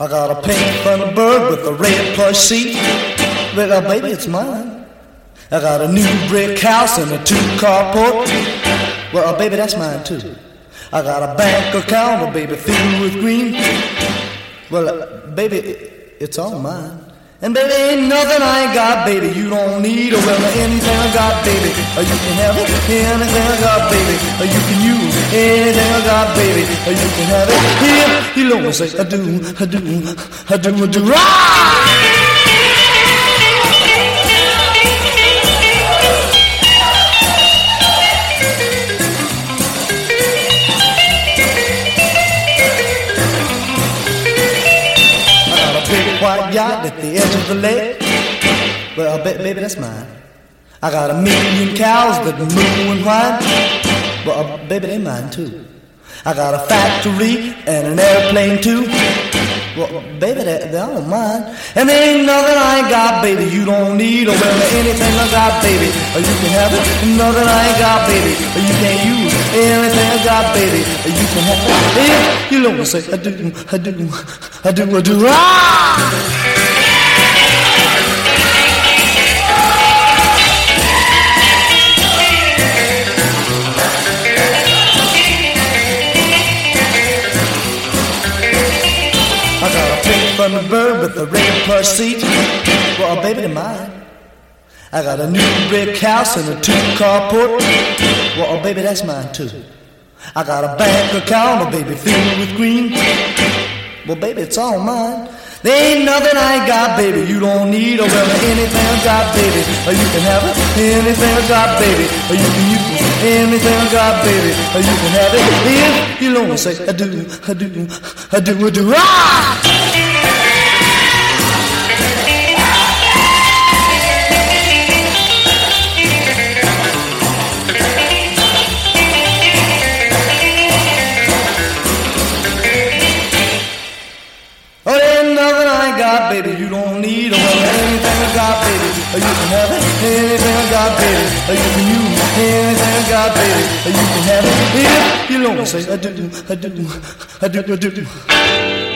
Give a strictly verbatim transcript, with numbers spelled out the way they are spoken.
I got a pink Thunderbird with a red plush seat. Well, uh, baby, it's mine. I got a new brick house and a two-car porch. Well, uh, baby, that's mine too. I got a bank account, well, baby, filled with green. Well, uh, baby, it's all mine. And baby, ain't nothing I ain't got, baby. You don't need a well, anything I got, baby. Or you can have it, anything I got, baby. Or you can use anything I got, baby. Or you can have it, here. You know what I say? I do, I do, I do, I do. Rah! White yacht at the edge of the lake. Well, ba- baby, that's mine. I got a million cows that moo and whine. Well, uh, baby, they mine too. I got a factory and an airplane too. Well, baby, they, they're all mine. And there ain't nothing I ain't got, baby. You don't need or well anything I got, baby. Or you can have it, nothing I ain't got, baby. Or you can't use anything I got, baby. Or you can have it. If you know what I say, I do, I do, I do, I do. Ah! Thunderbird with a red plush seat. Well, baby, they're mine. I got a new brick house and a two-car porch. Well, baby, that's mine too. I got a bank account, oh, baby, filled with green. Well, baby, it's all mine. There ain't nothing I ain't got, baby. You don't need or well anything I got, baby. Or you can have it, anything I got, baby. Or you can use anything I got, baby. Or you can have it if you know what I say. I do, I do, I do, I do. Ah! Baby, you don't need or anything I got, baby. Or you can have it, anything I got, baby. Or you can use anything I got, baby. Or you can have it if you know what I say. I do, I do, I do, I do.